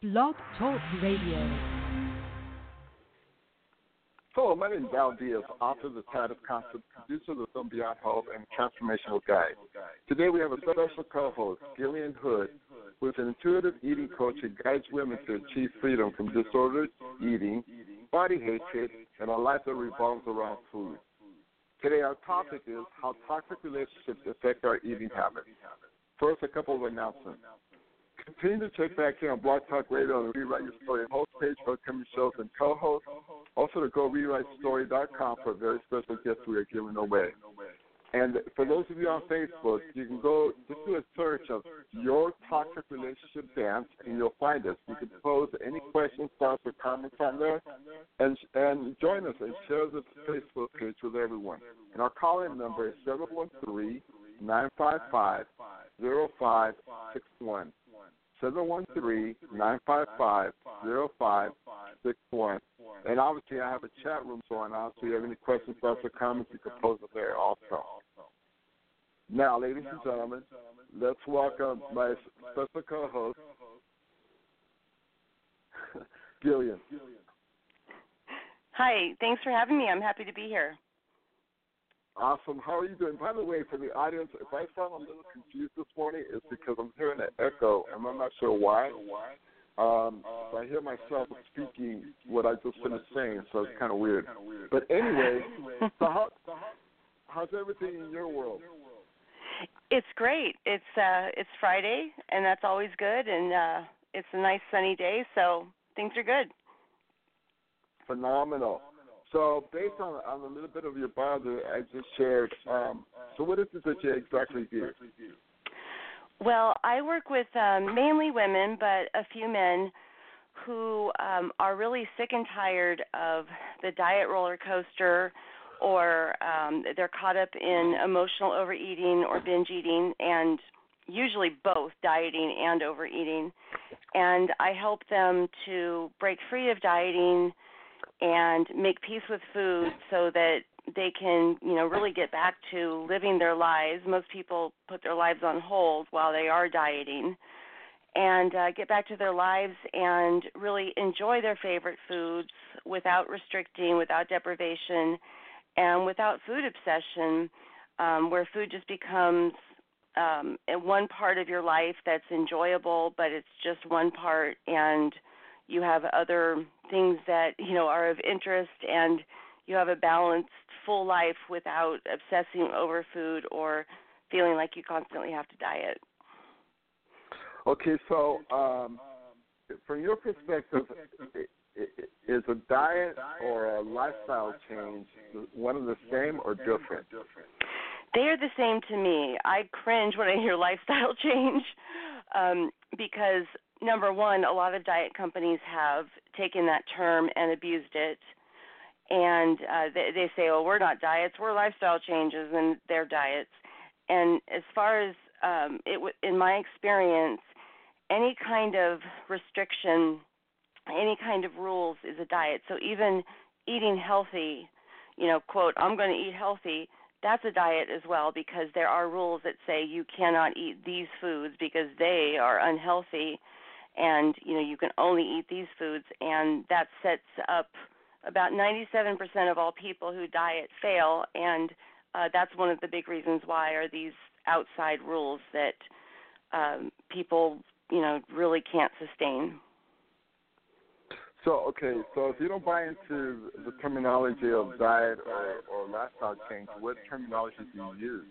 Blog Talk Radio. Hello, my name is Al Diaz, author of The Tide of Concept, producer of the film Beyond Hope, and Transformational Guide. Today we have a special co-host, Gillian Hood, who is an intuitive eating coach who guides women to achieve freedom from disordered eating, body hatred, and a life that revolves around food. Today our topic is how toxic relationships affect our eating habits. First, a couple of announcements. Continue to check back here on Blog Talk Radio and Rewrite Your Story host page for upcoming shows and co-hosts. Also to go rewritestory.com for very special gifts we are giving away. And for those of you on Facebook, you can go just do a search of Your Toxic Relationship Dance, and you'll find us. You can pose any questions, thoughts, or comments on there, and join us and share the Facebook page with everyone. And our call-in number is 713-955-0561. 713-955-0561. And obviously I have a chat room going on, so if you have any questions, thoughts, or comments, you can pose it there also. Now, ladies and gentlemen, let's welcome my special co-host, Gillian. Hi, thanks for having me. I'm happy to be here. Awesome. How are you doing? By the way, for the audience, if I sound a little confused this morning, it's because I'm hearing an echo, and I'm not sure why. I hear myself speaking what I just finished saying, so it's kind of weird. But anyway, so how's everything in your world? It's great. It's Friday, and that's always good, and it's a nice sunny day, so things are good. Phenomenal. So based on a little bit of your bio that I just shared, so what is it that you exactly do? Well, I work with mainly women, but a few men who are really sick and tired of the diet roller coaster, or they're caught up in emotional overeating or binge eating, and usually both dieting and overeating. And I help them to break free of dieting and make peace with food so that they can, really get back to living their lives. Most people put their lives on hold while they are dieting, and get back to their lives and really enjoy their favorite foods without restricting, without deprivation, and without food obsession, where food just becomes one part of your life that's enjoyable, but it's just one part, and you have other things that, are of interest, and you have a balanced, full life without obsessing over food or feeling like you constantly have to diet. Okay, so from your perspective, is a diet or a lifestyle change one of the same or different? They are the same to me. I cringe when I hear lifestyle change because, number one, a lot of diet companies have taken that term and abused it. And they say, oh, we're not diets, we're lifestyle changes, and they're diets. And as far as in my experience, any kind of restriction, any kind of rules is a diet. So even eating healthy, quote, I'm going to eat healthy, that's a diet as well, because there are rules that say you cannot eat these foods because they are unhealthy, and you can only eat these foods, and that sets up about 97% of all people who diet fail, and that's one of the big reasons why are these outside rules that people really can't sustain. So if you don't buy into the terminology of diet or lifestyle change, what terminology do you use?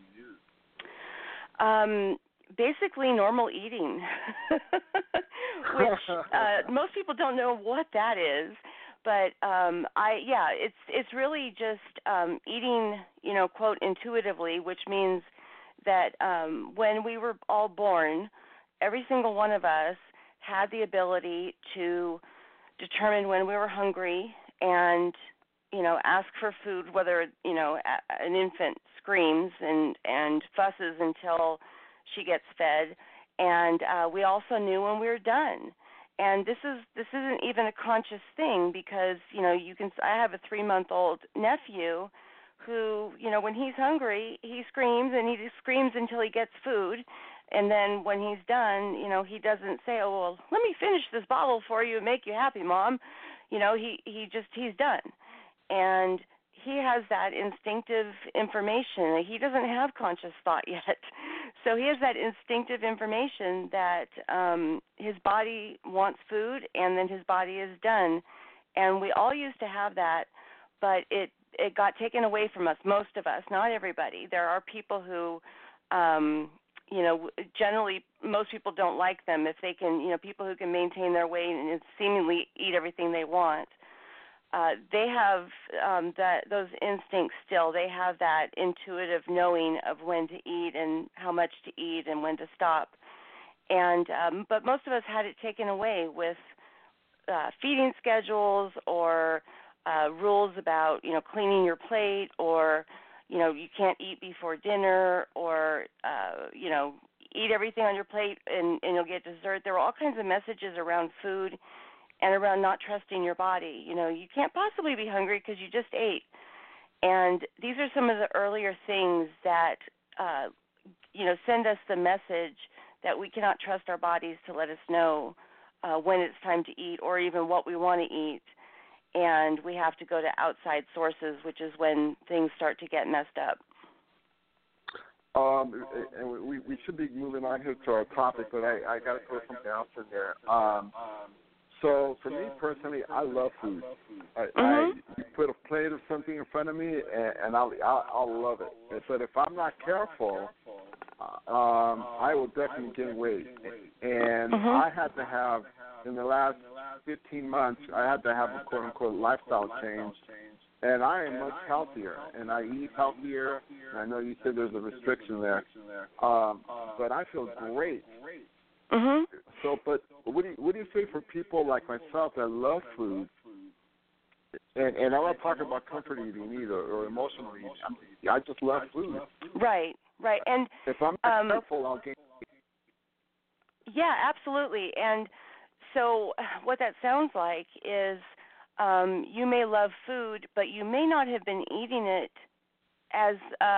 Basically normal eating, which most people don't know what that is. But it's really just eating, quote, intuitively, which means that when we were all born, every single one of us had the ability to determine when we were hungry and, ask for food, whether, an infant screams and fusses until she gets fed. And we also knew when we were done. And this isn't even a conscious thing because, I have a 3-month-old nephew who, when he's hungry, he screams, and he just screams until he gets food. And then when he's done, he doesn't say, "Oh, well, let me finish this bottle for you and make you happy, Mom." He's done. And he has that instinctive information. He doesn't have conscious thought yet. So he has that instinctive information that his body wants food, and then his body is done. And we all used to have that, but it got taken away from us, most of us, not everybody. There are people who, generally most people don't like them if they can, people who can maintain their weight and seemingly eat everything they want. They have those instincts still. They have that intuitive knowing of when to eat and how much to eat and when to stop. And but most of us had it taken away with feeding schedules or rules about cleaning your plate, or you can't eat before dinner, or eat everything on your plate and you'll get dessert. There were all kinds of messages around food and around not trusting your body. You can't possibly be hungry because you just ate. And these are some of the earlier things that, send us the message that we cannot trust our bodies to let us know when it's time to eat or even what we want to eat. And we have to go to outside sources, which is when things start to get messed up. And we should be moving on here to our topic, but I got to throw something else in there. So for me personally, I love food. You put a plate of something in front of me, and I'll love it. But if I'm not careful, I will definitely gain weight. And I had to have, in the last 15 months, I had to have a quote-unquote lifestyle change. And I am much healthier, and I eat healthier. And I know you said there's a restriction there, but I feel great. So, but what do you say for people like myself that love food? And I'm not talking about comfort eating either or emotional eating. I just love food. Right. And if I'm not careful, I'll gain. Yeah, absolutely. And so what that sounds like is you may love food, but you may not have been eating it as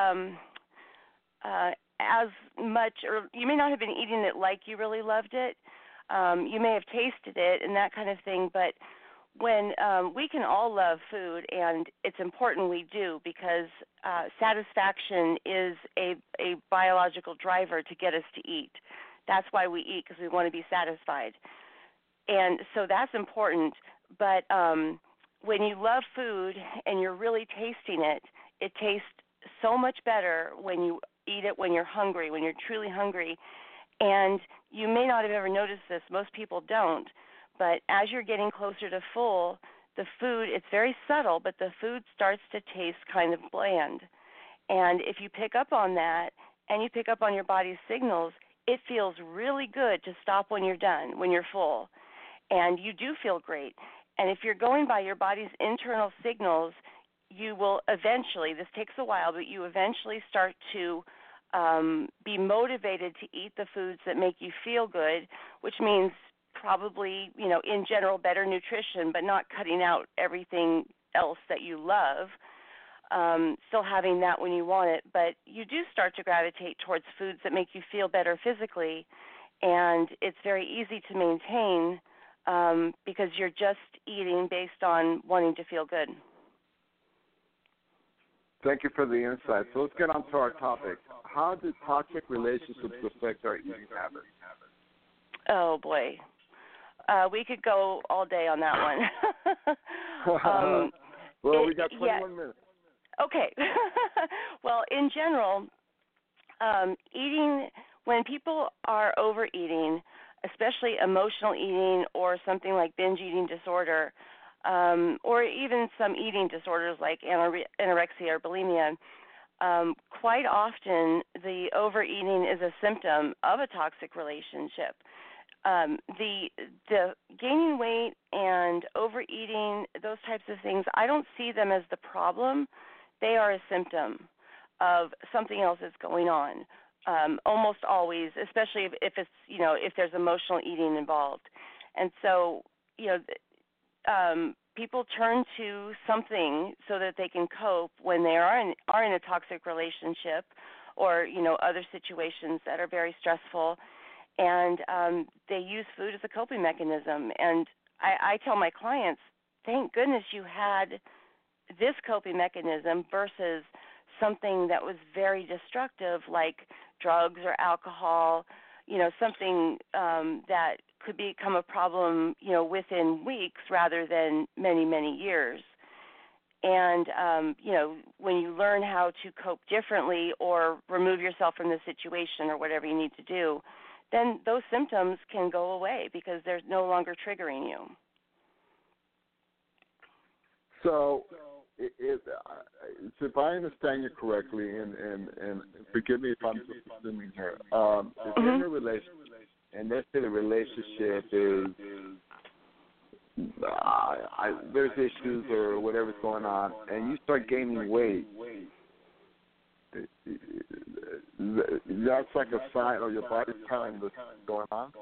much, or you may not have been eating it like you really loved it. You may have tasted it and that kind of thing, but when we can all love food, and it's important we do, because satisfaction is a biological driver to get us to eat. That's why we eat, because we want to be satisfied. And so that's important. But when you love food and you're really tasting it, it tastes so much better when you eat it when you're hungry, when you're truly hungry. And you may not have ever noticed this. Most people don't. But as you're getting closer to full, the food, it's very subtle, but the food starts to taste kind of bland. And if you pick up on that and you pick up on your body's signals, it feels really good to stop when you're done, when you're full. And you do feel great. And if you're going by your body's internal signals, you will eventually, this takes a while, but you eventually start to be motivated to eat the foods that make you feel good, which means probably, in general, better nutrition, but not cutting out everything else that you love, still having that when you want it. But you do start to gravitate towards foods that make you feel better physically, and it's very easy to maintain because you're just eating based on wanting to feel good. Thank you for the insight. So let's get on to our topic. How do toxic relationships affect our eating habits? Oh, boy. We could go all day on that one. We got 21 minutes. Okay. Well, in general, eating, when people are overeating, especially emotional eating or something like binge eating disorder, or even some eating disorders like anorexia or bulimia, quite often the overeating is a symptom of a toxic relationship. The gaining weight and overeating, those types of things, I don't see them as the problem. They are a symptom of something else that's going on. Almost always, especially if it's, if there's emotional eating involved. And so, people turn to something so that they can cope when they are in a toxic relationship, or other situations that are very stressful, and they use food as a coping mechanism. And I tell my clients, thank goodness you had this coping mechanism versus something that was very destructive like drugs or alcohol, something that could become a problem, within weeks rather than many, many years. And, when you learn how to cope differently or remove yourself from the situation or whatever you need to do, then those symptoms can go away because they're no longer triggering you. So, if I understand you correctly, and forgive me if I'm just assuming here, if you're in a relationship, and let's say the relationship is there's issues or whatever's going on, and you start gaining weight, that's like a sign, or your body's telling what's going on?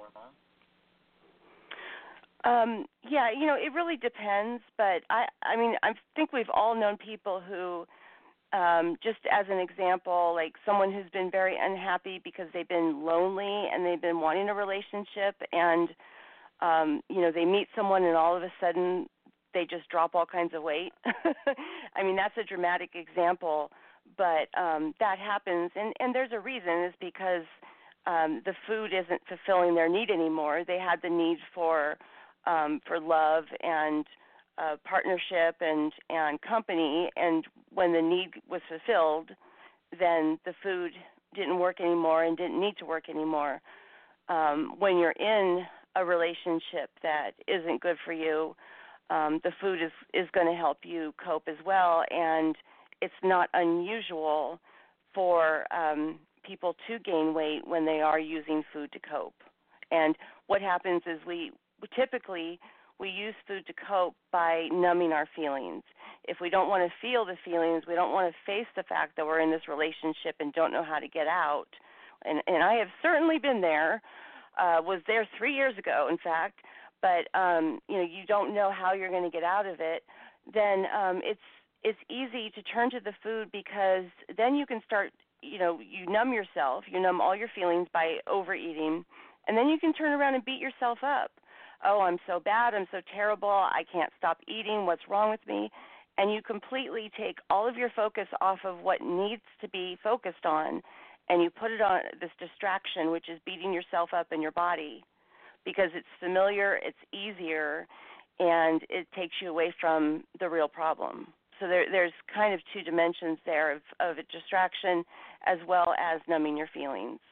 Yeah, it really depends, but I mean, I think we've all known people who, just as an example, like someone who's been very unhappy because they've been lonely and they've been wanting a relationship, and they meet someone and all of a sudden they just drop all kinds of weight. I mean, that's a dramatic example, but that happens, and there's a reason. It's because the food isn't fulfilling their need anymore. They had the need for love and partnership and company, and when the need was fulfilled, then the food didn't work anymore and didn't need to work anymore. When you're in a relationship that isn't good for you, the food is going to help you cope as well, and it's not unusual for people to gain weight when they are using food to cope. And what happens is we typically use food to cope by numbing our feelings. If we don't want to feel the feelings, we don't want to face the fact that we're in this relationship and don't know how to get out. And I have certainly been there, was there 3 years ago, in fact, but you don't know how you're going to get out of it, then it's easy to turn to the food, because then you can start, you numb yourself, you numb all your feelings by overeating, and then you can turn around and beat yourself up. Oh, I'm so bad, I'm so terrible, I can't stop eating, what's wrong with me? And you completely take all of your focus off of what needs to be focused on, and you put it on this distraction, which is beating yourself up in your body, because it's familiar, it's easier, and it takes you away from the real problem. So there's kind of two dimensions there of a distraction as well as numbing your feelings.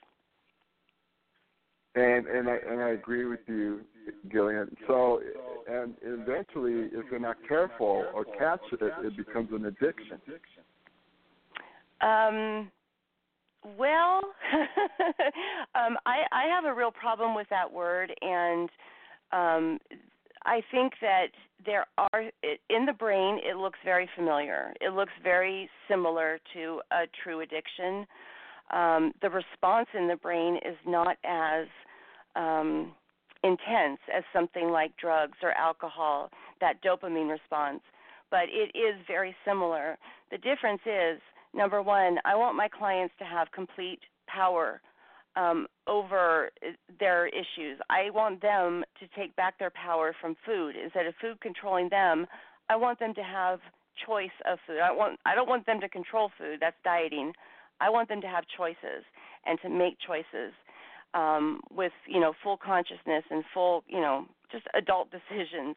And I agree with you, Gillian. So, and eventually, if you're not careful or catch it, it becomes an addiction. Well, I have a real problem with that word, and I think that there are, in the brain, it looks very familiar. It looks very similar to a true addiction. The response in the brain is not as intense as something like drugs or alcohol, that dopamine response, but it is very similar. The difference is, number one, I want my clients to have complete power over their issues. I want them to take back their power from food. Instead of food controlling them, I want them to have choice of food. I don't want them to control food. That's dieting. I want them to have choices and to make choices with, full consciousness and full, just adult decisions.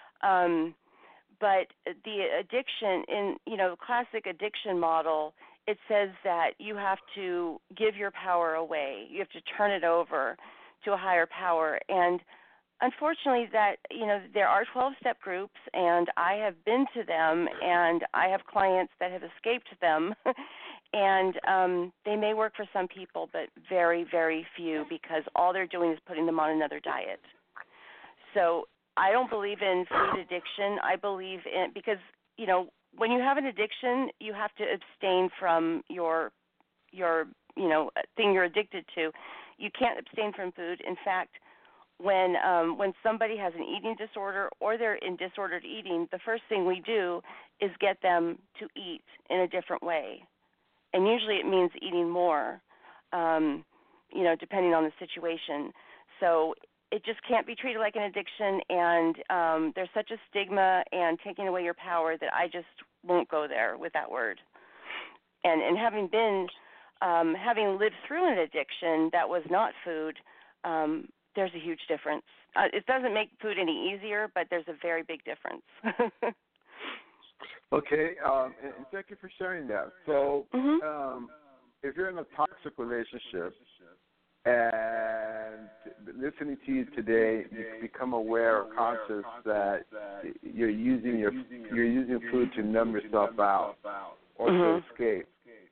But the addiction in, classic addiction model, it says that you have to give your power away. You have to turn it over to a higher power. And unfortunately that, there are 12-step groups, and I have been to them, and I have clients that have escaped them. And they may work for some people, but very, very few, because all they're doing is putting them on another diet. So I don't believe in food addiction. I believe in, because, when you have an addiction, you have to abstain from your thing you're addicted to. You can't abstain from food. In fact, when somebody has an eating disorder or they're in disordered eating, the first thing we do is get them to eat in a different way. and usually it means eating more, depending on the situation. So it just can't be treated like an addiction, and there's such a stigma and taking away your power that I just won't go there with that word. And having lived through an addiction that was not food, there's a huge difference. It doesn't make food any easier, but there's a very big difference. Okay, and thank you for sharing that. So, if you're in a toxic relationship and listening to you today, you become aware or conscious that you're using food to numb yourself out or to escape.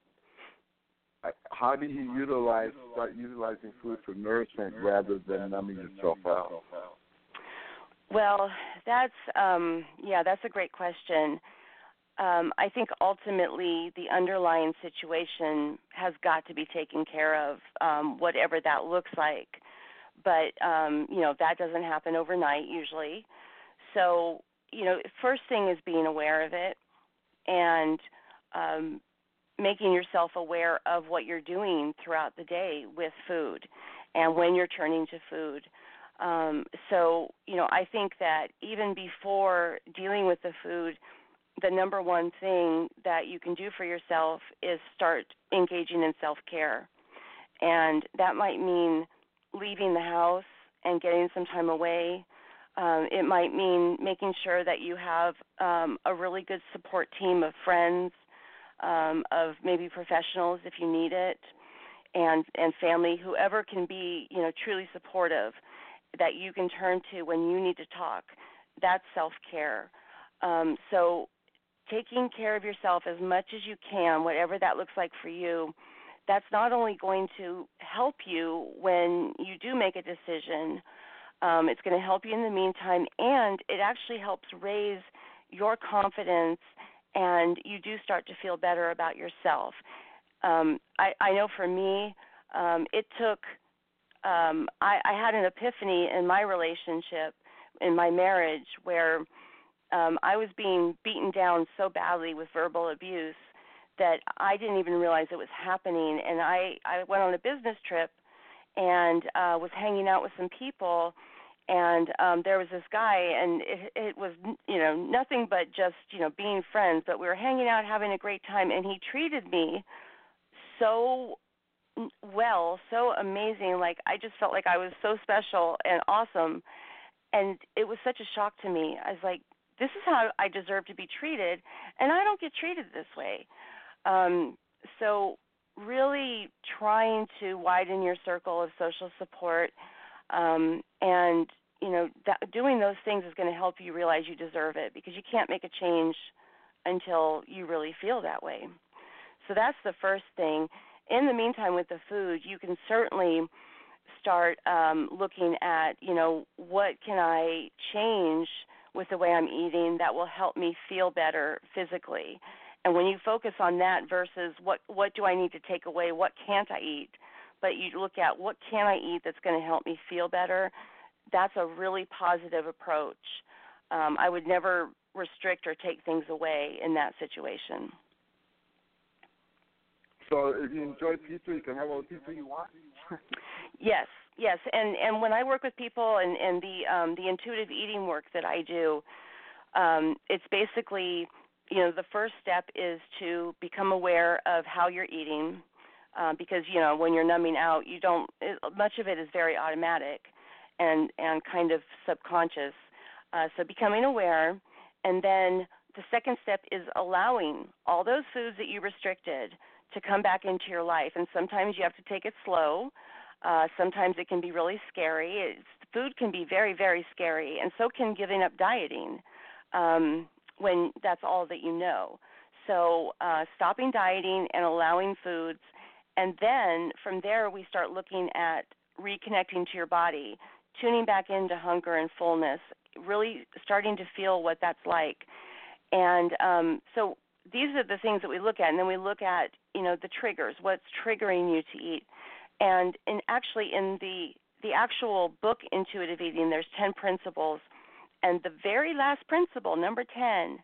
How do you start utilizing food for nourishment rather than numbing yourself out? Well, that's a great question. I think ultimately the underlying situation has got to be taken care of, whatever that looks like. But, that doesn't happen overnight usually. So, first thing is being aware of it and making yourself aware of what you're doing throughout the day with food and when you're turning to food. I think that even before dealing with the food, the number one thing that you can do for yourself is start engaging in self-care. And that might mean leaving the house and getting some time away. It might mean making sure that you have a really good support team of friends, of maybe professionals if you need it, and family, whoever can be, truly supportive that you can turn to when you need to talk. That's self-care. So taking care of yourself as much as you can, whatever that looks like for you, that's not only going to help you when you do make a decision, it's going to help you in the meantime, and it actually helps raise your confidence, and you do start to feel better about yourself. I know for me, it took I had an epiphany in my relationship, in my marriage, where I was being beaten down so badly with verbal abuse that I didn't even realize it was happening. And I went on a business trip and was hanging out with some people, and there was this guy, and it was, nothing but just, being friends. But we were hanging out, having a great time, and he treated me so well, so amazing. Like, I just felt like I was so special and awesome. And it was such a shock to me. I was like, this is how I deserve to be treated, and I don't get treated this way. So really trying to widen your circle of social support, and, doing those things is going to help you realize you deserve it, because you can't make a change until you really feel that way. So that's the first thing. In the meantime, with the food, you can certainly start looking at, what can I change with the way I'm eating that will help me feel better physically. And when you focus on that versus what do I need to take away, what can't I eat, but you look at what can I eat that's going to help me feel better, that's a really positive approach. I would never restrict or take things away in that situation. So if you enjoy pizza, you can have all the pizza you want? Yes. And when I work with people and the intuitive eating work that I do, it's basically, the first step is to become aware of how you're eating, because, when you're numbing out, much of it is very automatic and kind of subconscious. So becoming aware, and then the second step is allowing all those foods that you restricted to come back into your life. And sometimes you have to take it slow. Sometimes it can be really scary. Food can be very, very scary, and so can giving up dieting when that's all that you know. So stopping dieting and allowing foods, and then from there we start looking at reconnecting to your body, tuning back into hunger and fullness, really starting to feel what that's like. And so these are the things that we look at, and then we look at, the triggers, what's triggering you to eat. And in the actual book Intuitive Eating, there's 10 principles, and the very last principle, number 10,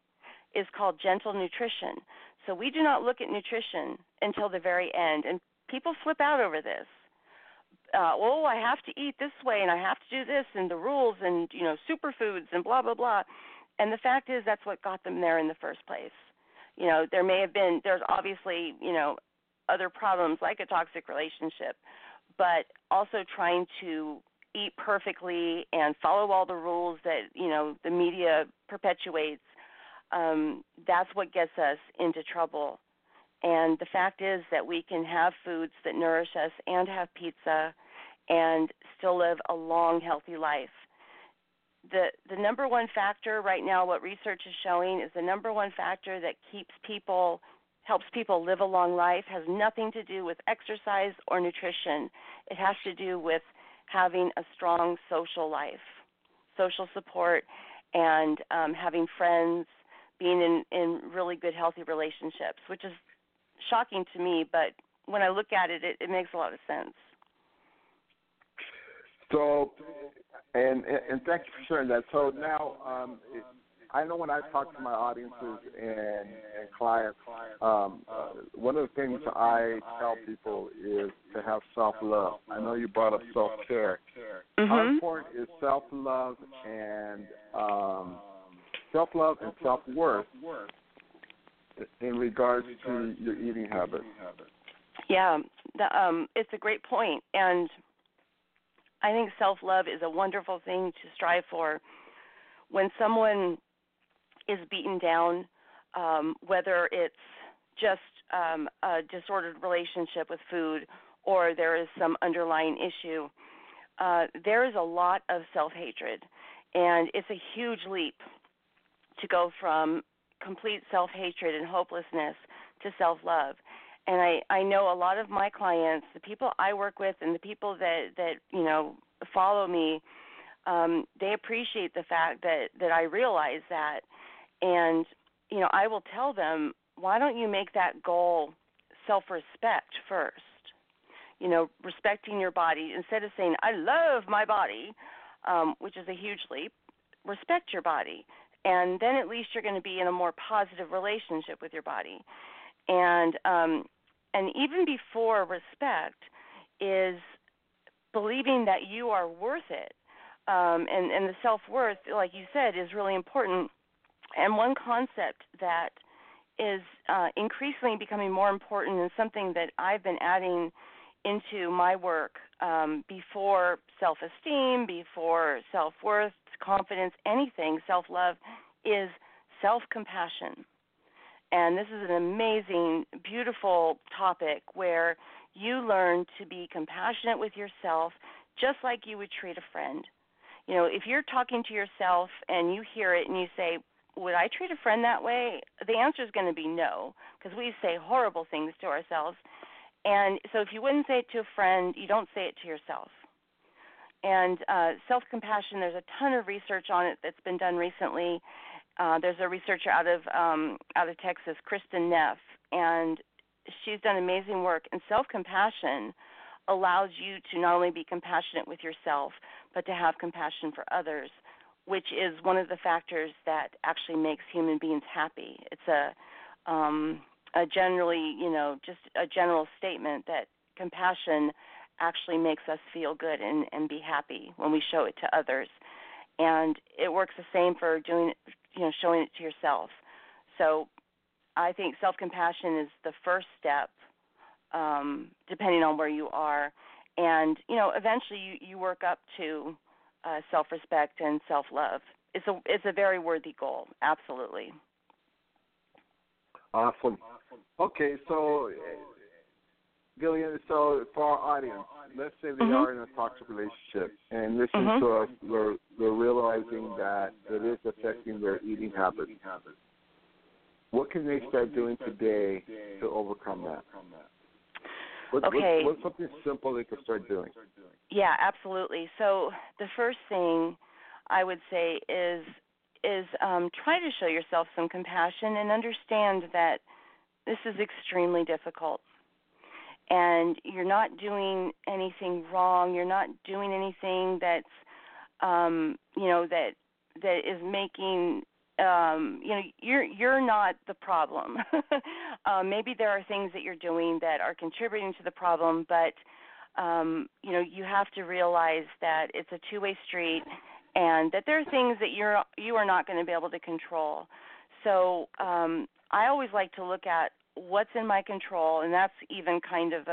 is called gentle nutrition. So we do not look at nutrition until the very end, and people flip out over this. I have to eat this way, and I have to do this, and the rules, and superfoods, and blah blah blah. And the fact is, that's what got them there in the first place. There's obviously other problems like a toxic relationship, but also trying to eat perfectly and follow all the rules that the media perpetuates. That's what gets us into trouble. And the fact is that we can have foods that nourish us and have pizza and still live a long, healthy life. The number one factor right now, what research is showing, is the number one factor that helps people live a long life has nothing to do with exercise or nutrition. It has to do with having a strong social life, social support, and having friends, being in really good, healthy relationships, which is shocking to me, but when I look at it, it makes a lot of sense. So, and thank you for sharing that. So now, I know when I talk to my audiences and clients, one of the things I tell people is to have self-love. I know you brought up self-care. Mm-hmm. How important is self-love and self-worth in regards to your eating habits? Yeah, it's a great point, and I think self-love is a wonderful thing to strive for. When someone is beaten down, whether it's just a disordered relationship with food or there is some underlying issue, there is a lot of self-hatred, and it's a huge leap to go from complete self-hatred and hopelessness to self-love. And I know a lot of my clients, the people I work with and the people that follow me, they appreciate the fact that I realize that. And, I will tell them, why don't you make that goal self-respect first? Respecting your body. Instead of saying, I love my body, which is a huge leap, respect your body. And then at least you're going to be in a more positive relationship with your body. And even before respect is believing that you are worth it. And the self-worth, like you said, is really important. And one concept that is increasingly becoming more important and something that I've been adding into my work before self-esteem, before self-worth, confidence, anything, self-love, is self-compassion. And this is an amazing, beautiful topic where you learn to be compassionate with yourself just like you would treat a friend. If you're talking to yourself and you hear it and you say, would I treat a friend that way? The answer is going to be no, because we say horrible things to ourselves. And so if you wouldn't say it to a friend, you don't say it to yourself. And self-compassion, there's a ton of research on it that's been done recently. There's a researcher out of Texas, Kristen Neff, and she's done amazing work. And self-compassion allows you to not only be compassionate with yourself, but to have compassion for others, which is one of the factors that actually makes human beings happy. It's a generally, just a general statement that compassion actually makes us feel good and be happy when we show it to others. And it works the same for doing it, showing it to yourself. So I think self-compassion is the first step, depending on where you are. And, eventually you work up to self-respect and self-love. It's a very worthy goal, absolutely. Awesome. Okay, so Gillian, so for our audience, let's say they are in a toxic relationship and listening to us, they're realizing that it is affecting their eating habits. What can they start doing today to overcome that? What's something simple they can start doing? Yeah, absolutely. So the first thing I would say is try to show yourself some compassion and understand that this is extremely difficult. And you're not doing anything wrong. You're not doing anything that's, that is making you're not the problem. Maybe there are things that you're doing that are contributing to the problem, but you have to realize that it's a two-way street, and that there are things that you are not going to be able to control. So I always like to look at what's in my control, and that's even kind of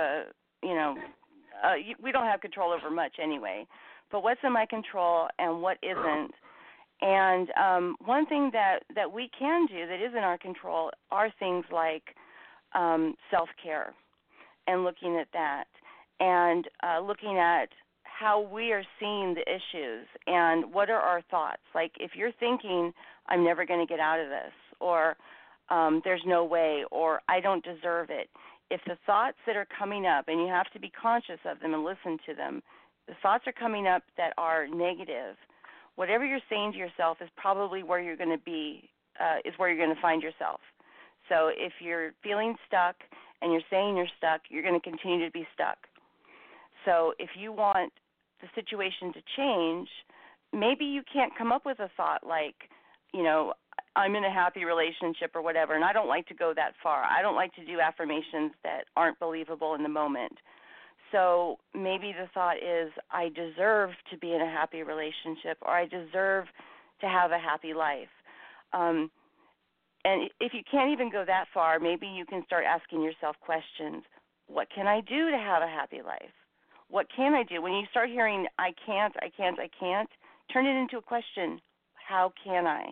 we don't have control over much anyway, but what's in my control and what isn't. And one thing that we can do that is in our control are things like self-care, and looking at that, and looking at how we are seeing the issues and what are our thoughts. Like if you're thinking, I'm never going to get out of this, or there's no way, or I don't deserve it. If the thoughts that are coming up, and you have to be conscious of them and listen to them, the thoughts are coming up that are negative, whatever you're saying to yourself is probably where you're going to be, is where you're going to find yourself. So if you're feeling stuck and you're saying you're stuck, you're going to continue to be stuck. So if you want the situation to change, maybe you can't come up with a thought like, I'm in a happy relationship or whatever, and I don't like to go that far. I don't like to do affirmations that aren't believable in the moment. So maybe the thought is, I deserve to be in a happy relationship, or I deserve to have a happy life. And if you can't even go that far, maybe you can start asking yourself questions. What can I do to have a happy life? What can I do? When you start hearing, I can't, turn it into a question. How can I?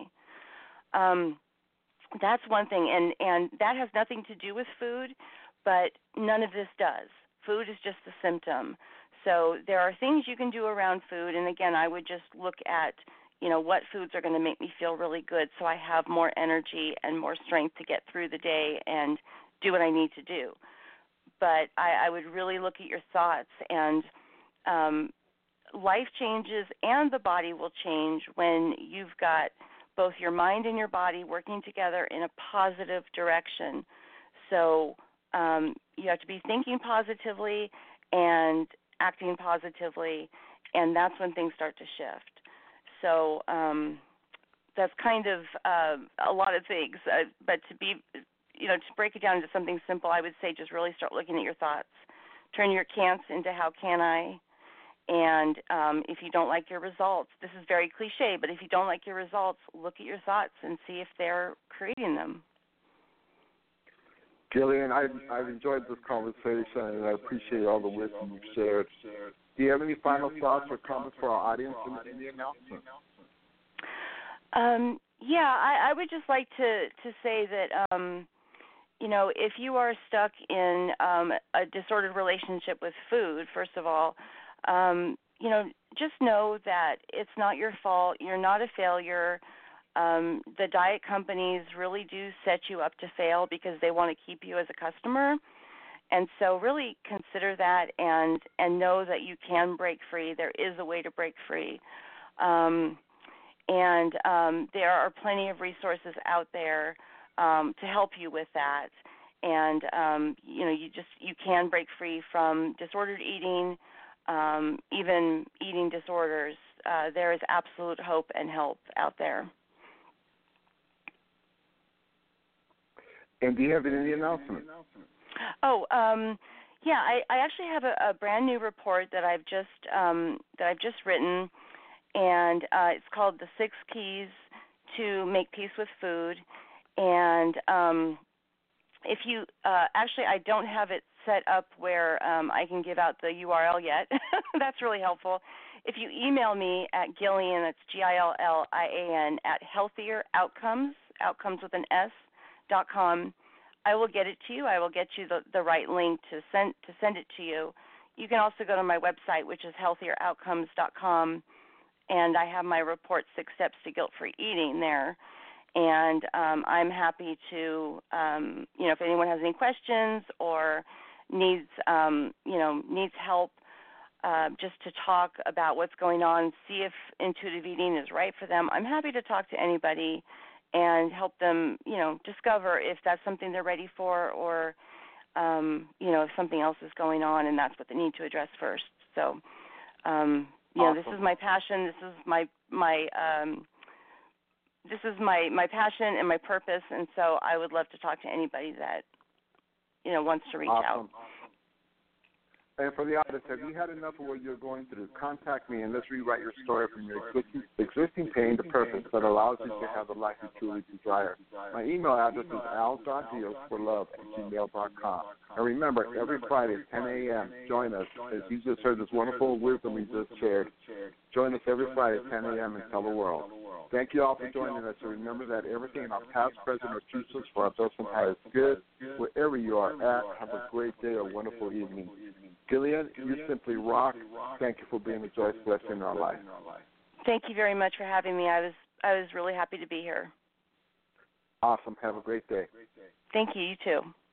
That's one thing, and that has nothing to do with food, but none of this does. Food is just a symptom. So there are things you can do around food, and again, I would just look at, what foods are going to make me feel really good so I have more energy and more strength to get through the day and do what I need to do. But I would really look at your thoughts, and life changes and the body will change when you've got both your mind and your body working together in a positive direction. So you have to be thinking positively and acting positively, and that's when things start to shift. So that's kind of a lot of things. But to break it down into something simple, I would say just really start looking at your thoughts. Turn your can'ts into how can I. And if you don't like your results, this is very cliche, but if you don't like your results, look at your thoughts and see if they're creating them. Gillian, I've enjoyed this conversation, and I appreciate all the wisdom you've shared. Do you have any final thoughts or comments for our audience in the announcement? I would just like to say that, if you are stuck in a disordered relationship with food, first of all, just know that it's not your fault. You're not a failure. The diet companies really do set you up to fail because they want to keep you as a customer. And so really consider that and know that you can break free. There is a way to break free. And there are plenty of resources out there to help you with that. And, you can break free from disordered eating, even eating disorders. There is absolute hope and help out there. And do you have any announcements? I actually have a brand new report that I've just written, and it's called The 6 Keys to Make Peace with Food. And if you I don't have it set up where I can give out the URL yet. That's really helpful. If you email me at Gillian, that's GILLIAN, at healthieroutcomes, outcomes with an S.com, I will get it to you. I will get you the right link to send it to you. You can also go to my website, which is healthieroutcomes.com, and I have my report, 6 Steps to Guilt-Free Eating there. And I'm happy to, if anyone has any questions or needs help, just to talk about what's going on, see if intuitive eating is right for them. I'm happy to talk to anybody and help them, discover if that's something they're ready for, or, if something else is going on and that's what they need to address first. So, awesome. This is my passion. This is my this is my passion and my purpose, and so I would love to talk to anybody that wants to reach out. And for the audience, have you had enough of what you're going through? Contact me and let's rewrite your story from your existing pain to purpose that allows you to have the life you truly desire. My email address is al.dealsforlove@gmail.com. And remember, every Friday at 10 a.m., join us as you just heard this wonderful wisdom we just shared. Join us every Friday at 10 a.m. and tell the world. Thank you all for joining us. And remember that everything in our past, present, or futures for our best and highest good, wherever you are at, have a great day or wonderful evening. Gillian, you simply rock. Thank you for being a joyous blessing in our life. Thank you very much for having me. I was really happy to be here. Awesome. Have a great day. Thank you. You too.